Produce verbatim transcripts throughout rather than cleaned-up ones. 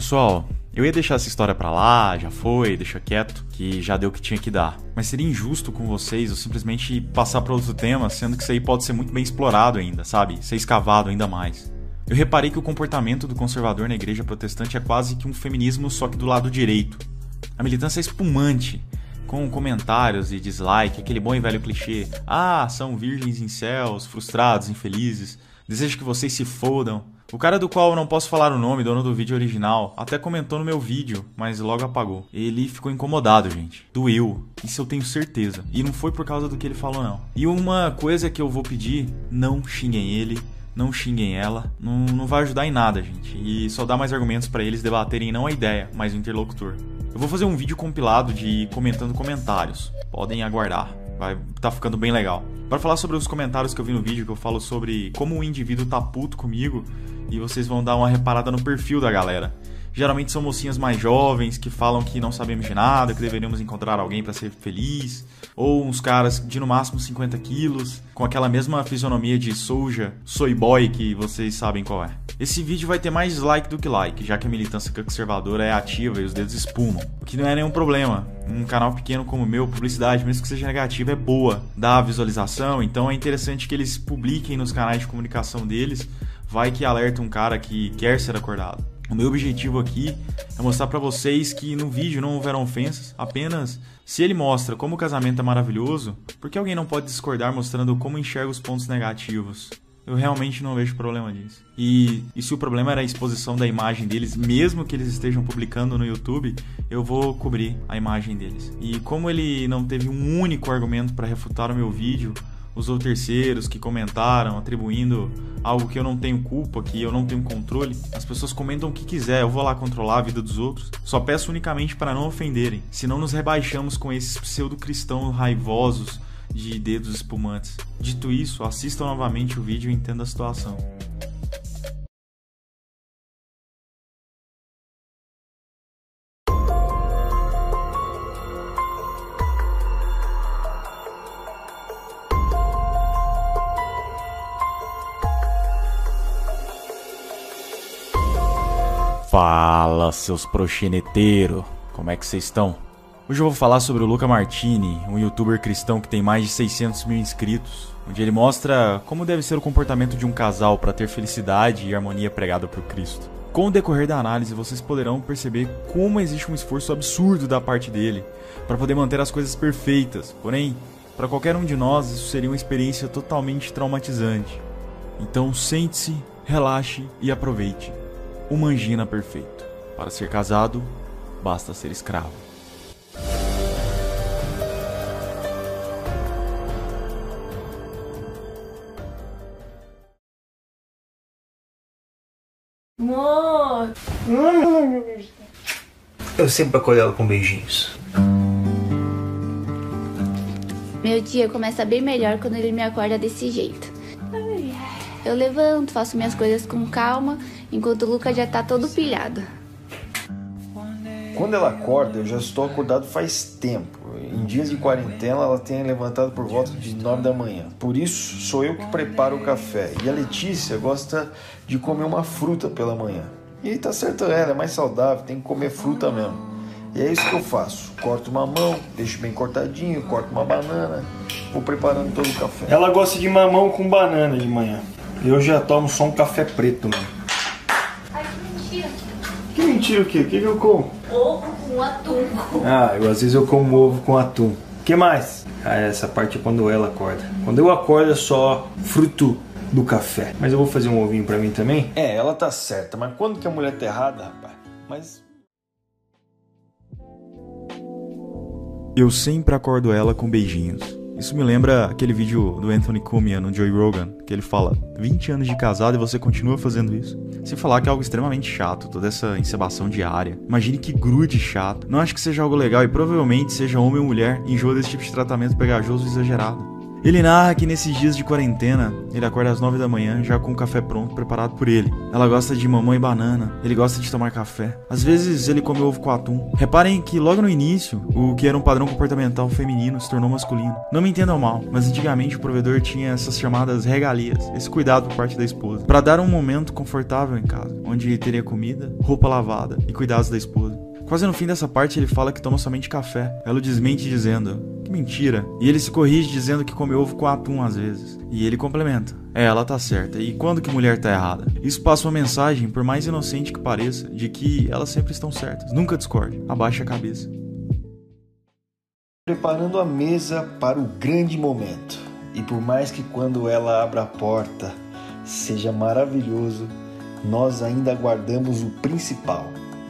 Pessoal, eu ia deixar essa história pra lá, já foi, deixa quieto, que já deu o que tinha que dar. Mas seria injusto com vocês eu simplesmente passar pra outro tema, sendo que isso aí pode ser muito bem explorado ainda, sabe? Ser escavado ainda mais. Eu reparei que o comportamento do conservador na igreja protestante é quase que um feminismo, só que do lado direito. A militância é espumante, com comentários e dislike, aquele bom e velho clichê. Ah, são virgens incels, frustrados, infelizes, desejo que vocês se fodam. O cara do qual eu não posso falar o nome, dono do vídeo original, até comentou no meu vídeo, mas logo apagou. Ele ficou incomodado, gente. Doeu. Isso eu tenho certeza. E não foi por causa do que ele falou, não. E uma coisa que eu vou pedir, não xinguem ele, não xinguem ela. Não, não vai ajudar em nada, gente. E só dá mais argumentos pra eles debaterem não a ideia, mas o interlocutor. Eu vou fazer um vídeo compilado de comentando comentários. Podem aguardar. Vai tá ficando bem legal. Para falar sobre os comentários que eu vi no vídeo, que eu falo sobre como o indivíduo tá puto comigo, e vocês vão dar uma reparada no perfil da galera. Geralmente são mocinhas mais jovens que falam que não sabemos de nada, que deveríamos encontrar alguém para ser feliz. Ou uns caras de no máximo cinquenta quilos, com aquela mesma fisionomia de soja, soy boy que vocês sabem qual é. Esse vídeo vai ter mais dislike do que like, já que a militância conservadora é ativa e os dedos espumam. O que não é nenhum problema. Um canal pequeno como o meu, publicidade, mesmo que seja negativa, é boa. Dá visualização, então é interessante que eles publiquem nos canais de comunicação deles. Vai que alerta um cara que quer ser acordado. O meu objetivo aqui é mostrar pra vocês que no vídeo não houveram ofensas, apenas se ele mostra como o casamento é maravilhoso, por que alguém não pode discordar mostrando como enxerga os pontos negativos? Eu realmente não vejo problema nisso. E, e se o problema era a exposição da imagem deles, mesmo que eles estejam publicando no YouTube, eu vou cobrir a imagem deles. E como ele não teve um único argumento para refutar o meu vídeo, usou terceiros que comentaram, atribuindo algo que eu não tenho culpa, que eu não tenho controle. As pessoas comentam o que quiser, eu vou lá controlar a vida dos outros. Só peço unicamente para não ofenderem, senão nos rebaixamos com esses pseudo-cristãos raivosos de dedos espumantes. Dito isso, assistam novamente o vídeo e entendam a situação. Fala, seus proxeneteiros, como é que vocês estão? Hoje eu vou falar sobre o Luca Martini, um youtuber cristão que tem mais de seiscentos mil inscritos, onde ele mostra como deve ser o comportamento de um casal para ter felicidade e harmonia pregada por Cristo. Com o decorrer da análise, vocês poderão perceber como existe um esforço absurdo da parte dele para poder manter as coisas perfeitas, porém, para qualquer um de nós isso seria uma experiência totalmente traumatizante. Então sente-se, relaxe e aproveite. O Mangina perfeito. Para ser casado, basta ser escravo. Amor! Eu sempre acolho ela com beijinhos. Meu dia começa bem melhor quando ele me acorda desse jeito. Eu levanto, faço minhas coisas com calma, enquanto o Luca já tá todo pilhado. Quando ela acorda, eu já estou acordado faz tempo. Em dias de quarentena, ela tem levantado por volta de nove da manhã. Por isso, sou eu que preparo o café. E a Letícia gosta de comer uma fruta pela manhã. E tá certo ela, é mais saudável, tem que comer fruta mesmo. E é isso que eu faço. Corto mamão, deixo bem cortadinho, corto uma banana, vou preparando todo o café. Ela gosta de mamão com banana de manhã. Eu já tomo só um café preto, mano. Ai, que mentira. Que mentira o quê? O que, que eu como? Ovo com atum. Ah, eu, às vezes eu como ovo com atum. O que mais? Ah, essa parte é quando ela acorda. Quando eu acordo é só fruto do café. Mas eu vou fazer um ovinho pra mim também? É, ela tá certa, mas quando que a mulher tá errada, rapaz? Mas... Eu sempre acordo ela com beijinhos. Isso me lembra aquele vídeo do Anthony Cumia no Joe Rogan, que ele fala vinte anos de casado e você continua fazendo isso. Sem falar que é algo extremamente chato, toda essa encebação diária. Imagine que grude chato. Não acho que seja algo legal e provavelmente seja homem ou mulher enjoa desse tipo de tratamento pegajoso e exagerado. Ele narra que nesses dias de quarentena, ele acorda às nove da manhã já com o café pronto, preparado por ele. Ela gosta de mamão e banana, ele gosta de tomar café. Às vezes ele come ovo com atum. Reparem que logo no início, o que era um padrão comportamental feminino se tornou masculino. Não me entendam mal, mas antigamente o provedor tinha essas chamadas regalias, esse cuidado por parte da esposa, para dar um momento confortável em casa, onde teria comida, roupa lavada e cuidados da esposa. Quase no fim dessa parte ele fala que toma somente café. Ela o desmente dizendo, que mentira. E ele se corrige dizendo que come ovo com atum às vezes. E ele complementa, é, ela tá certa. E quando que mulher tá errada? Isso passa uma mensagem, por mais inocente que pareça, de que elas sempre estão certas. Nunca discorde, abaixa a cabeça. Preparando a mesa para o grande momento. E por mais que quando ela abra a porta seja maravilhoso, nós ainda guardamos o principal.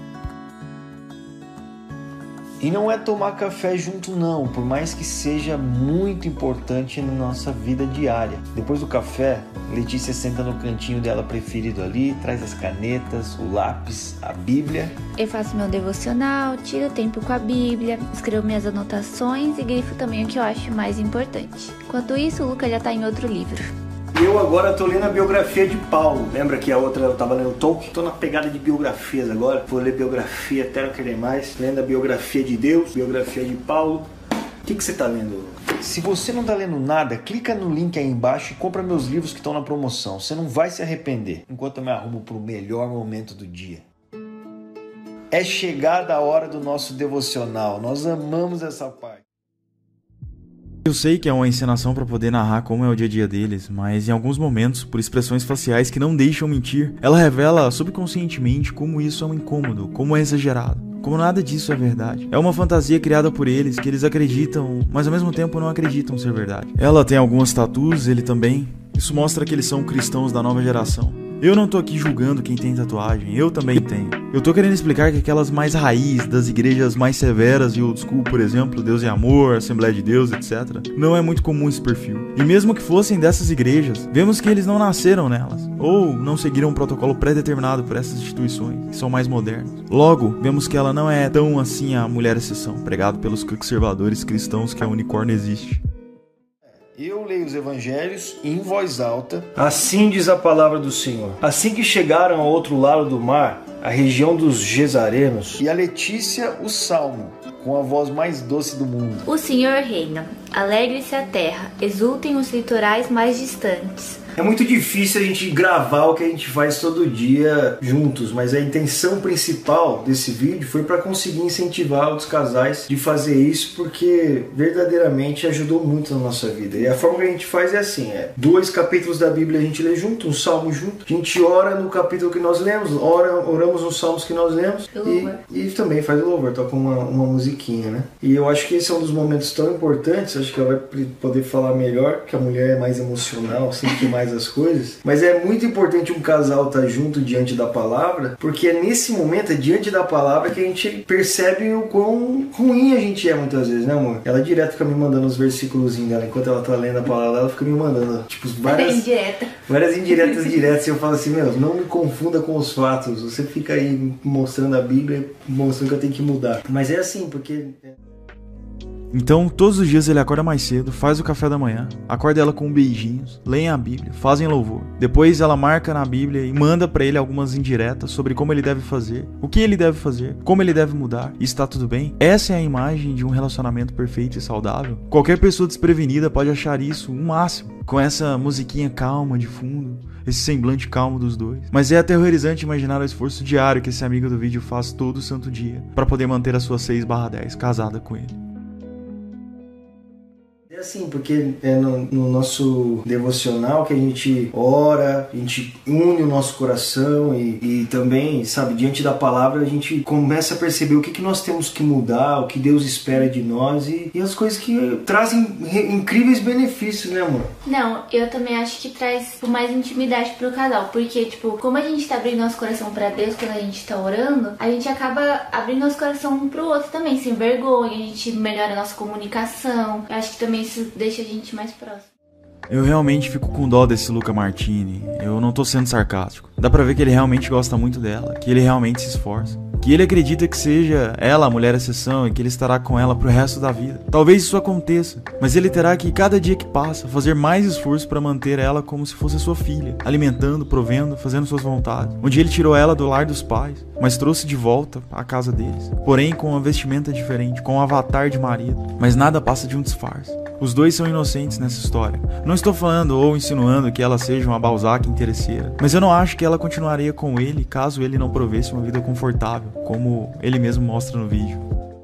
E não é tomar café junto não, por mais que seja muito importante na nossa vida diária. Depois do café, Letícia senta no cantinho dela preferido ali, traz as canetas, o lápis, a Bíblia. Eu faço meu devocional, tiro tempo com a Bíblia, escrevo minhas anotações e grifo também o que eu acho mais importante. Enquanto isso, o Lucas já tá em outro livro. Eu agora tô lendo a biografia de Paulo. Lembra que a outra eu tava lendo Tolkien? Tô na pegada de biografias agora. Vou ler biografia até não querer mais. Lendo a biografia de Deus, biografia de Paulo. O que que você tá lendo? Se você não tá lendo nada, clica no link aí embaixo e compra meus livros que estão na promoção. Você não vai se arrepender. Enquanto eu me arrumo pro melhor momento do dia. É chegada a hora do nosso devocional. Nós amamos essa parte. Eu sei que é uma encenação para poder narrar como é o dia a dia deles, mas em alguns momentos, por expressões faciais que não deixam mentir, ela revela subconscientemente como isso é um incômodo, como é exagerado, como nada disso é verdade. É uma fantasia criada por eles, que eles acreditam, mas ao mesmo tempo não acreditam ser verdade. Ela tem algumas tatuas, ele também. Isso mostra que eles são cristãos da nova geração. Eu não tô aqui julgando quem tem tatuagem, eu também tenho. Eu tô querendo explicar que aquelas mais raiz das igrejas mais severas de old school, por exemplo, Deus é Amor, Assembleia de Deus, etcétera, não é muito comum esse perfil. E mesmo que fossem dessas igrejas, vemos que eles não nasceram nelas, ou não seguiram um protocolo pré-determinado por essas instituições, que são mais modernas. Logo, vemos que ela não é tão assim a mulher exceção, pregado pelos conservadores cristãos que a unicórnio existe. Eu leio os evangelhos em voz alta. Assim diz a palavra do Senhor. Assim que chegaram ao outro lado do mar, a região dos Gesarenos, E a Letícia, o salmo, com a voz mais doce do mundo. O Senhor reina, alegre-se a terra, exultem os litorais mais distantes. é muito difícil a gente gravar o que a gente faz todo dia juntos, mas a intenção principal desse vídeo foi para conseguir incentivar outros casais de fazer isso, porque verdadeiramente ajudou muito na nossa vida. E a forma que a gente faz é assim, é dois capítulos da Bíblia a gente lê junto, um salmo junto, a gente ora no capítulo que nós lemos, ora, oramos nos salmos que nós lemos e, e também faz o louvor, toca uma, uma musiquinha, né? E eu acho que esse é um dos momentos tão importantes, acho que ela vai poder falar melhor, que a mulher é mais emocional, sente mais as coisas, mas é muito importante um casal estar junto diante da palavra, porque é nesse momento, é diante da palavra que a gente percebe o quão ruim a gente é muitas vezes, né, amor? Ela direto fica me mandando os versículos dela, enquanto ela tá lendo a palavra, ela fica me mandando, tipo, várias, indireta. várias indiretas diretas, e eu falo assim, meu, não me confunda com os fatos, você fica aí mostrando a Bíblia, mostrando que eu tenho que mudar. Mas é assim, porque... Então, todos os dias ele acorda mais cedo, faz o café da manhã, acorda ela com beijinhos, leem a Bíblia, fazem louvor. Depois ela marca na Bíblia e manda pra ele algumas indiretas sobre como ele deve fazer, o que ele deve fazer, como ele deve mudar, e está tudo bem. Essa é a imagem de um relacionamento perfeito e saudável. Qualquer pessoa desprevenida pode achar isso o máximo, com essa musiquinha calma de fundo, esse semblante calmo dos dois. Mas é aterrorizante imaginar o esforço diário que esse amigo do vídeo faz todo santo dia para poder manter a sua seis barra dez casada com ele. É assim, porque é no, no nosso devocional que a gente ora, a gente une o nosso coração e, e também, sabe, diante da palavra a gente começa a perceber o que, que nós temos que mudar, o que Deus espera de nós e, e as coisas que trazem re, incríveis benefícios, né, amor? Não, eu também acho que traz mais intimidade pro casal, porque, tipo, como a gente tá abrindo nosso coração pra Deus quando a gente tá orando, a gente acaba abrindo nosso coração um pro outro também, sem vergonha, a gente melhora a nossa comunicação. Eu acho que também isso deixa a gente mais próximo. Eu realmente fico com dó desse Luca Martini. Eu não tô sendo sarcástico. Dá pra ver que ele realmente gosta muito dela, que ele realmente se esforça, que ele acredita que seja ela a mulher exceção e que ele estará com ela pro resto da vida. Talvez isso aconteça, mas ele terá que, cada dia que passa, fazer mais esforço para manter ela como se fosse sua filha, alimentando, provendo, fazendo suas vontades. Um dia ele tirou ela do lar dos pais, mas trouxe de volta à casa deles, porém com uma vestimenta diferente, com um avatar de marido, mas nada passa de um disfarce. Os dois são inocentes nessa história. Não estou falando ou insinuando que ela seja uma Balzac interesseira, mas eu não acho que ela continuaria com ele caso ele não provesse uma vida confortável, como ele mesmo mostra no vídeo.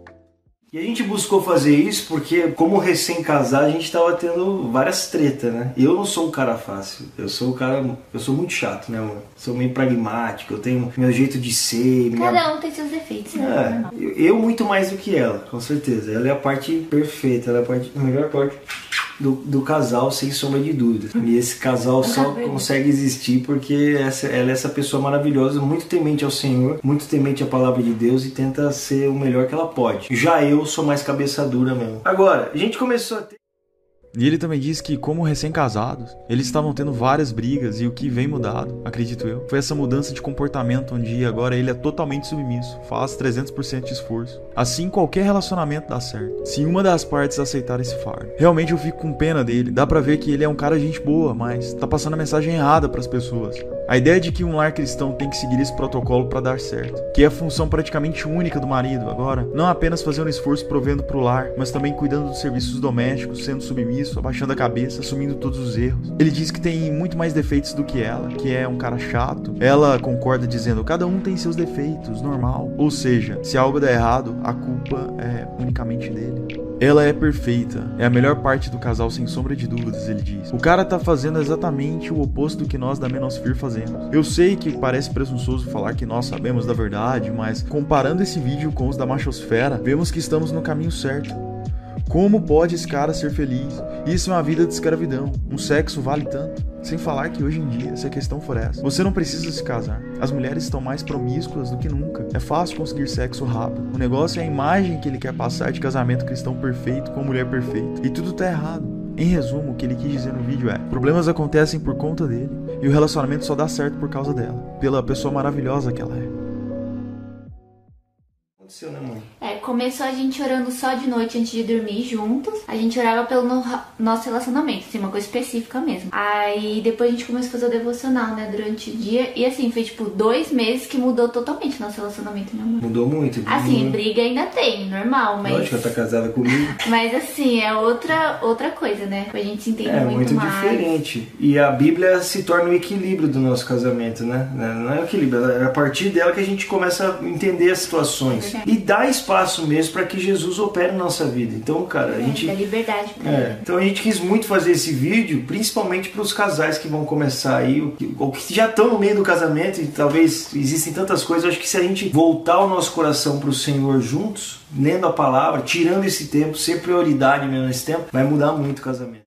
E a gente buscou fazer isso porque, como recém-casado, a gente tava tendo várias tretas, né? Eu não sou um cara fácil, eu sou um cara, eu sou muito chato, né, amor? Sou meio pragmático, eu tenho meu jeito de ser. Minha... Cada um tem seus defeitos, né? É, eu, eu muito mais do que ela, com certeza. Ela é a parte perfeita, ela é a, parte, a melhor parte do, do casal, sem sombra de dúvida. E esse casal só consegue existir porque essa, ela é essa pessoa maravilhosa, muito temente ao Senhor, muito temente à palavra de Deus e tenta ser o melhor que ela pode. Já eu sou mais cabeça dura mesmo. Agora, a gente começou a ter... E ele também diz que, como recém-casados, eles estavam tendo várias brigas e o que vem mudado, acredito eu, foi essa mudança de comportamento onde agora ele é totalmente submisso, faz trezentos por cento de esforço. Assim, qualquer relacionamento dá certo, se uma das partes aceitar esse fardo. Realmente eu fico com pena dele, dá pra ver que ele é um cara de gente boa, mas tá passando a mensagem errada pras pessoas. A ideia de que um lar cristão tem que seguir esse protocolo pra dar certo, que é a função praticamente única do marido agora, não apenas fazendo esforço provendo pro lar, mas também cuidando dos serviços domésticos, sendo submisso, abaixando a cabeça, assumindo todos os erros. Ele diz que tem muito mais defeitos do que ela, que é um cara chato. Ela concorda dizendo, cada um tem seus defeitos, normal. Ou seja, se algo der errado, a culpa é unicamente dele. Ela é perfeita, é a melhor parte do casal sem sombra de dúvidas, ele diz. O cara tá fazendo exatamente o oposto do que nós da Menosphere fazemos. Eu sei que parece presunçoso falar que nós sabemos da verdade, mas comparando esse vídeo com os da Machosfera, vemos que estamos no caminho certo. Como pode esse cara ser feliz? Isso é uma vida de escravidão. Um sexo vale tanto. Sem falar que hoje em dia, se a questão for essa, você não precisa se casar. As mulheres estão mais promíscuas do que nunca. É fácil conseguir sexo rápido. O negócio é a imagem que ele quer passar de casamento cristão perfeito com mulher perfeita. E tudo tá errado. Em resumo, o que ele quis dizer no vídeo é: problemas acontecem por conta dele e o relacionamento só dá certo por causa dela, pela pessoa maravilhosa que ela é. Né, mãe? É, começou a gente orando só de noite antes de dormir juntos. A gente orava pelo no, nosso relacionamento, assim, uma coisa específica mesmo. Aí depois a gente começou a fazer o devocional, né, durante o dia. E assim, foi tipo dois meses que mudou totalmente o nosso relacionamento, né, amor? Mudou muito. Assim, mudou. Briga ainda tem, normal, mas... Lógico, ela tá casada comigo. Mas assim, é outra, outra coisa, né? A gente se entende é, muito, muito mais. diferente. E a Bíblia se torna o equilíbrio do nosso casamento, né? Não é o equilíbrio, é a partir dela que a gente começa a entender as situações. É e dá espaço mesmo para que Jesus opere na nossa vida. Então, cara, a é, gente... dá liberdade pra é, ele. Então a gente quis muito fazer esse vídeo, principalmente para os casais que vão começar aí, ou que, ou que já estão no meio do casamento, e talvez existem tantas coisas. Eu acho que se a gente voltar o nosso coração para o Senhor juntos, lendo a palavra, tirando esse tempo, ser prioridade mesmo nesse tempo, vai mudar muito o casamento.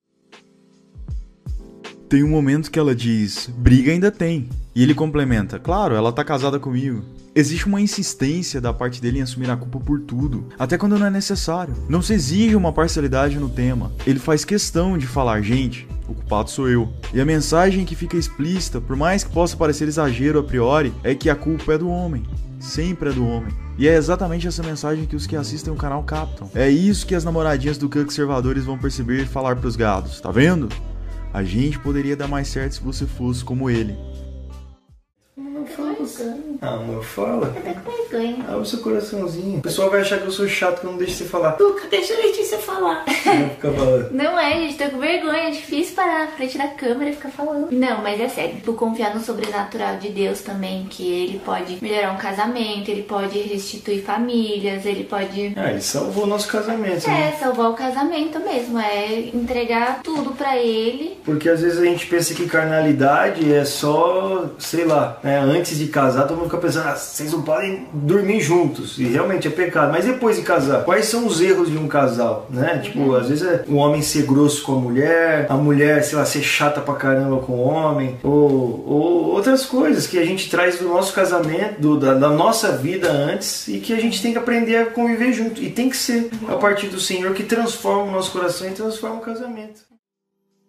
Tem um momento que ela diz, briga ainda tem. E ele complementa, claro, ela tá casada comigo. Existe uma insistência da parte dele em assumir a culpa por tudo, até quando não é necessário. Não se exige uma parcialidade no tema. Ele faz questão de falar, gente, o culpado sou eu. E a mensagem que fica explícita, por mais que possa parecer exagero a priori, é que a culpa é do homem. Sempre é do homem. E é exatamente essa mensagem que os que assistem o canal captam. É isso que as namoradinhas do conservadores vão perceber e falar pros gados. Tá vendo? A gente poderia dar mais certo se você fosse como ele. Não fala assim. Ah, amor, fala. Eu tô com vergonha. Abre seu coraçãozinho. O pessoal vai achar que eu sou chato, que eu não deixo você falar. Luca, deixa a Letícia falar. Não fica falando. Não é, gente, tô com vergonha. É difícil parar na frente da câmera e ficar falando. Não, mas é sério. Tu confiar no sobrenatural de Deus também, que ele pode melhorar um casamento, ele pode restituir famílias, ele pode... Ah, ele salvou o nosso casamento, É, né? salvar o casamento mesmo. É entregar tudo pra ele. Porque às vezes a gente pensa que carnalidade é só, sei lá, né? Antes de casar, todo mundo fica pensando, ah, vocês não podem dormir juntos. E realmente é pecado. Mas depois de casar, quais são os erros de um casal, né? Tipo, às vezes é o homem ser grosso com a mulher, a mulher, sei lá, ser chata pra caramba com o homem, ou, ou outras coisas que a gente traz do nosso casamento, do, da, da nossa vida antes, e que a gente tem que aprender a conviver junto. E tem que ser a partir do Senhor que transforma o nosso coração e transforma o casamento.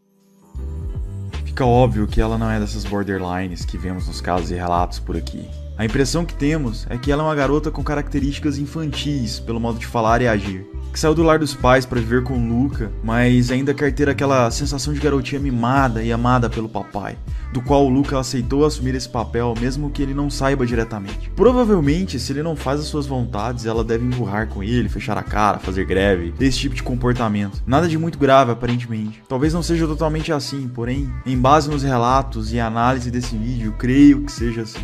Fica óbvio que ela não é dessas borderlines que vemos nos casos e relatos por aqui. A impressão que temos é que ela é uma garota com características infantis, pelo modo de falar e agir, que saiu do lar dos pais para viver com Luca, mas ainda quer ter aquela sensação de garotinha mimada e amada pelo papai, do qual o Luca aceitou assumir esse papel mesmo que ele não saiba diretamente. Provavelmente, se ele não faz as suas vontades, ela deve empurrar com ele, fechar a cara, fazer greve, esse tipo de comportamento. Nada de muito grave, aparentemente. Talvez não seja totalmente assim, porém, em base nos relatos e análise desse vídeo, creio que seja assim.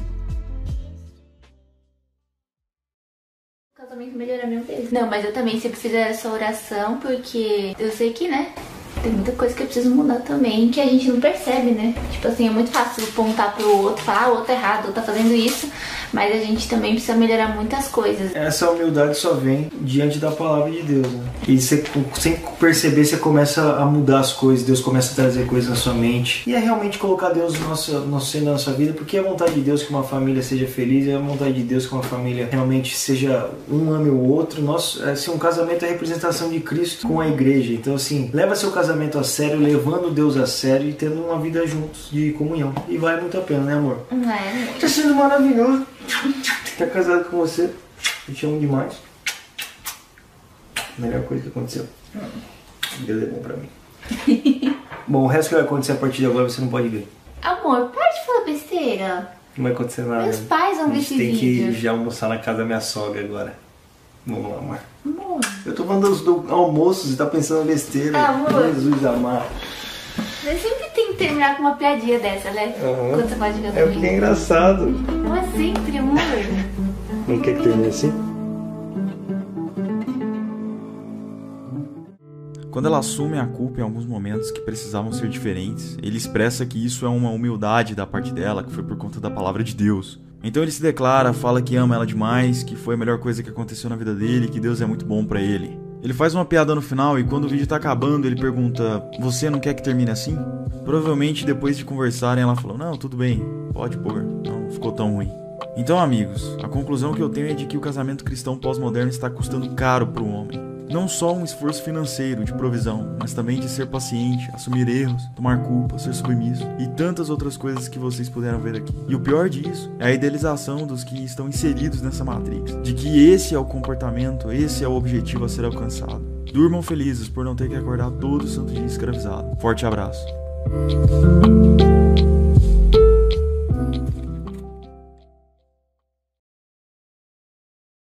Melhoramento dele. Não, mas eu também sempre fiz essa oração porque eu sei que, né, tem muita coisa que eu preciso mudar também, que a gente não percebe, né? Tipo assim, é muito fácil apontar pro outro, falar, ah, o outro é errado, o outro tá fazendo isso, mas a gente também precisa melhorar muitas coisas. Essa humildade só vem diante da palavra de Deus, né? E você, sem perceber, você começa a mudar as coisas, Deus começa a trazer coisas na sua mente. E é realmente colocar Deus no nosso, no centro da nossa vida, porque é a vontade de Deus que uma família seja feliz, é a vontade de Deus que uma família realmente seja um ame o outro. Nosso, assim, um casamento é a representação de Cristo com a igreja. Então, assim, leva seu casamento a sério, levando Deus a sério e tendo uma vida juntos, de comunhão. E vale muito a pena, né, amor? Vai. Tá sendo maravilhoso. Tá casado com você. Eu te amo demais. Melhor coisa que aconteceu. Deus é bom pra mim. Bom, o resto que vai acontecer a partir de agora você não pode ver. Amor, para de falar besteira. Não vai acontecer nada. Meus pais vão ver esse vídeo. A gente tem que já almoçar na casa da minha sogra agora. Vamos lá, amor. Amor. Eu tô falando dos do almoços e tá pensando besteira. Amor. Jesus amado. Você sempre tem que terminar com uma piadinha dessa, né? Uhum. Quando você pode jogar É porque é engraçado. Não é sempre, amor. Não quer que termine assim? Quando ela assume a culpa em alguns momentos que precisavam ser diferentes, ele expressa que isso é uma humildade da parte dela, que foi por conta da palavra de Deus. Então ele se declara, fala que ama ela demais, que foi a melhor coisa que aconteceu na vida dele, que Deus é muito bom pra ele. Ele faz uma piada no final e quando o vídeo tá acabando ele pergunta: você não quer que termine assim? Provavelmente depois de conversarem ela falou: não, tudo bem, pode pôr, não ficou tão ruim. Então, amigos, a conclusão que eu tenho é de que o casamento cristão pós-moderno está custando caro pro homem. Não só um esforço financeiro de provisão, mas também de ser paciente, assumir erros, tomar culpa, ser submisso e tantas outras coisas que vocês puderam ver aqui. E o pior disso é a idealização dos que estão inseridos nessa matrix, de que esse é o comportamento, esse é o objetivo a ser alcançado. Durmam felizes por não ter que acordar todo santo dia escravizado. Forte abraço.